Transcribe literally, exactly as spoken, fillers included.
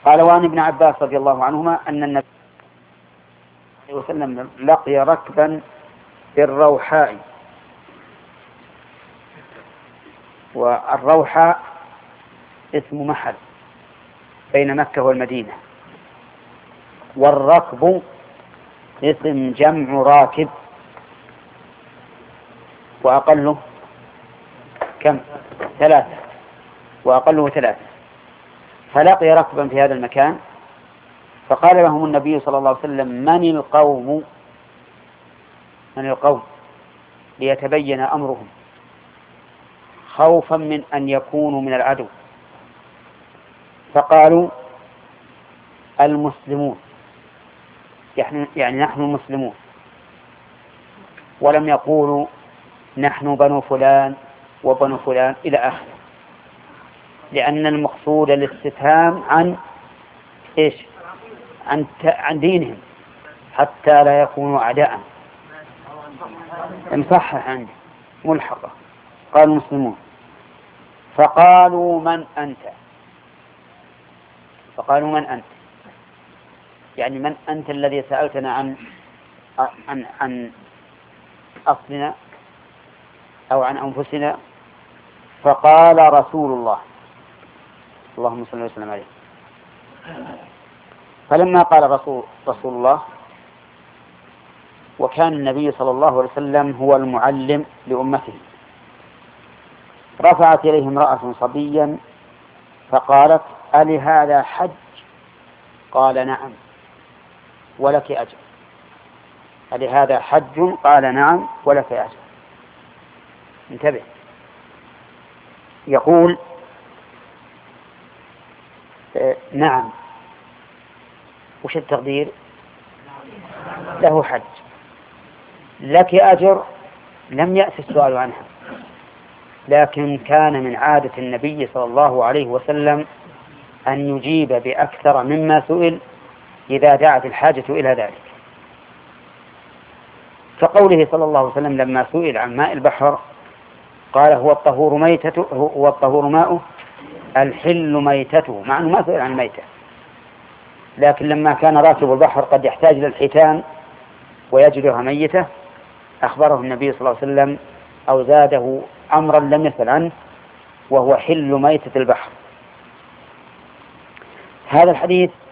قال: وعن ابن عباس رضي الله عنهما أن النبي صلى الله عليه وسلم لقي ركبا بالروحاء. والروحاء اسم محل بين مكة والمدينة، والركب اسم جمع راكب، وأقله كم؟ ثلاثة، وأقله ثلاثة. فلقي ركبا في هذا المكان، فقال لهم النبي صلى الله عليه وسلم: من القوم؟ من القوم؟ ليتبين أمرهم، خوفا من أن يكونوا من العدو. فقالوا: المسلمون، يعني نحن المسلمون، ولم يقولوا نحن بنو فلان وبنو فلان إلى آخره، لأن المقصود الاستفهام عن إيش؟ عن عن دينهم، حتى لا يكونوا أعداء. مصحح عندي ملحقة. قال المسلمون. فقالوا: من أنت؟ فقالوا: من أنت؟ يعني من أنت الذي سألتنا عن عن عن أصلنا أو عن أنفسنا؟ فقال: رسول الله، اللهم صل وسلم عليه. فلما قال رسول رسول الله، وكان النبي صلى الله عليه وسلم هو المعلم لأمته، رفعت إليه امرأة صبيا فقالت: ألهذا حج؟ قال: نعم ولك أجر. ألهذا حج؟ قال: نعم ولك أجر. انتبه، يقول آه نعم، وش التقدير؟ له حج. لك أجر لم يأتي السؤال عنها، لكن كان من عادة النبي صلى الله عليه وسلم أن يجيب بأكثر مما سئل إذا دعت الحاجة إلى ذلك. فقوله صلى الله عليه وسلم لما سئل عن ماء البحر قال: هو الطهور ميتته، هو الطهور ماؤه الحل ميتته، مع أنه ما سئل عن الميتة، لكن لما كان راكب البحر قد يحتاج إلى الحيتان ويجدها ميتة أخبره النبي صلى الله عليه وسلم أو زاده أمرا لم يسأل عنه، وهو حل ميتة البحر. هذا الحديث